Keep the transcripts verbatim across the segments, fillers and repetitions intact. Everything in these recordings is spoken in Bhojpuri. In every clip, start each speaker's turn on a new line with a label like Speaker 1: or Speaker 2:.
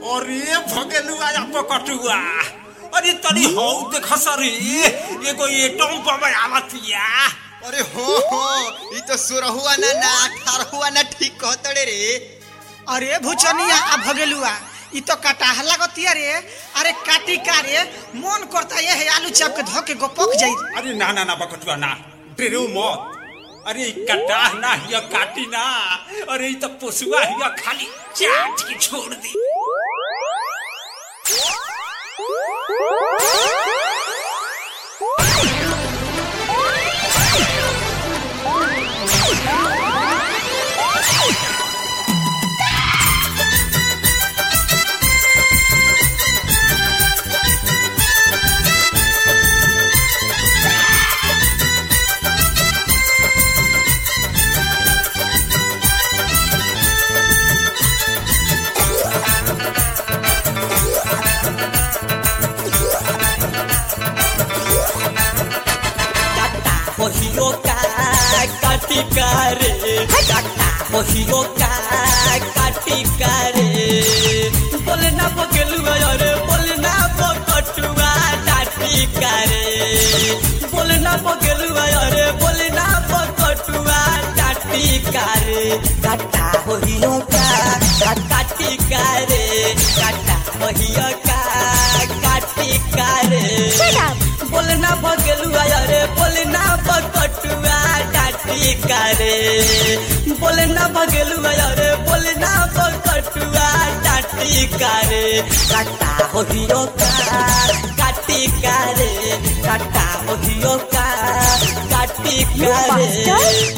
Speaker 1: अरे भगेलु आया पकटुआ अरे तनी हौ देख सरी एगो एटम बम आवतिया।
Speaker 2: अरे हो हो ई तो सोरहुआ ना ना अठारहुआ ना ठीक कहतड़े रे।
Speaker 3: अरे भुचनिया आ भगेलुआ ई तो कटाह लागतिया रे। अरे काटी का रे मन करता ये है आलू चाप के धोके गोपक जाई।
Speaker 1: अरे ना ना ना बकटुआ ना डेरो मत। अरे कटाह ना हिया काटी ना। अरे ई तो पोसुआ हिया खाली चाट के छोड़ दी।
Speaker 4: ओहियो का काटी करे काटा ओहियो का काटी करे बोले ना बगलुआ अरे बोले ना बकटुआ डाटी करे बोले ना बगलुआ अरे बोले ना बकटुआ डाटी करे काटा ओहियो का काटी करे काटा ओहियो का काटी करे बोलना बगलुआ अरे बोलना बकटुआ डाटी करे बोलना बगलुआ अरे बोलना बकटुआ डाटी करे काटा होहियो का काटी करे काटा होहियो का काटी करे।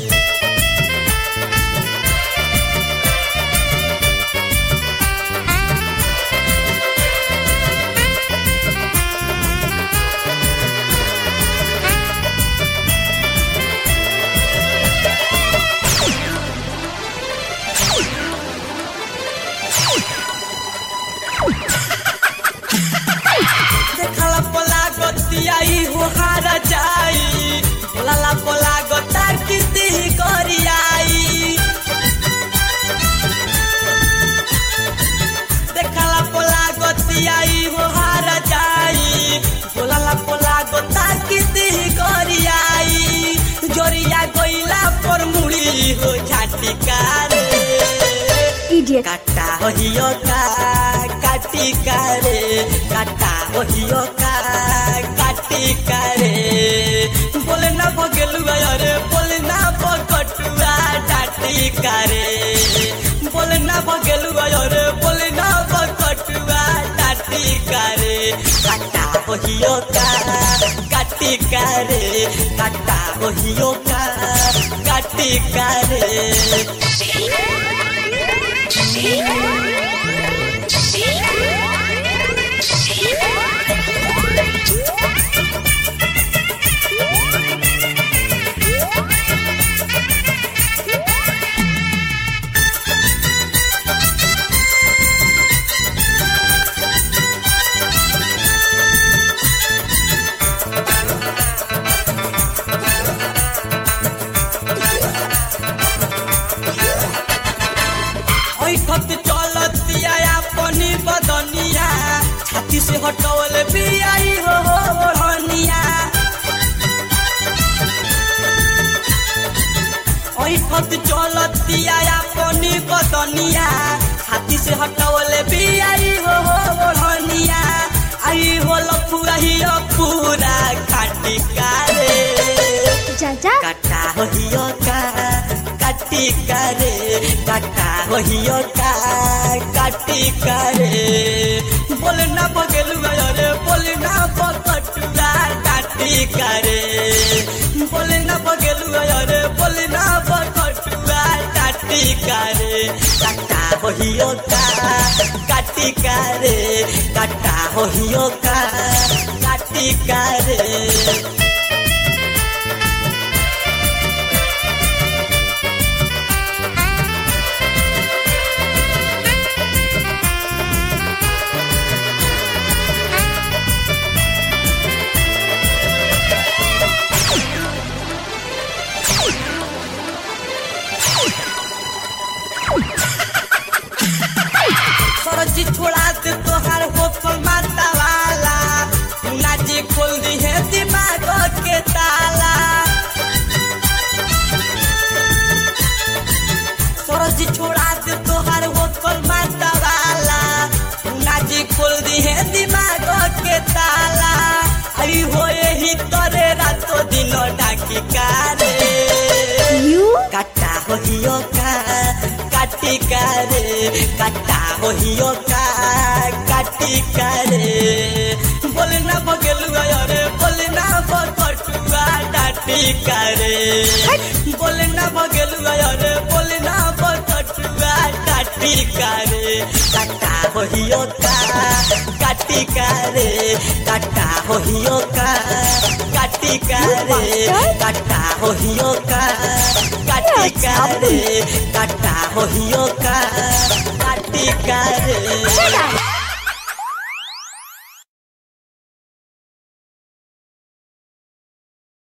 Speaker 4: देखला पोला गतियाई हो हारा जाई लाला पोला गता किती करियाई देखला पोला गतियाई हो हारा जाई लाला पोला गता किती करियाई जोरिया गइला पर मुड़ी हो झाटी कारे काटा होहियो का काटी करे काटा होहियो का काटी करे बोले ना बगलुआ अरे बोले ना बकटुआ डाटी करे बोले ना बगलुआ अरे बोले ना बकटुआ डाटी करे काटा होहियो का काटी करे काटा होहियो का काटी करे। खत चलतिया अपनी बदनिया छाती से हटवल बियाई हो ओढ़निया ओई खत चलतिया अपनी बदनिया छाती से हटवल बियाई हो ओढ़निया आई हो लफुआ ही पूरा काटी कारे
Speaker 5: चाचा
Speaker 4: काटा होहियो का काटी करे काटा होहियो का काटी करे बोलना बगलुआ अरे बोलना बकटुआ डाटी करे बोलना बगलुआ अरे बोलना बकटुआ डाटी करे काटा होहियो का काटी करे काटा होहियो का काटी करे। सरजी छोड़ा काटी करे काटा होइयो का काटी करे बोले ना भगेलुआ अरे बोले ना बकटुआ डाटी करे बोले ना भगेलुआ अरे बोले ना बकटुआ डाटी करे काटा होइयो का काटी करे काटा होइयो का काटी करे काटा होइयो का काटी करे काटा होइयो का काटी करे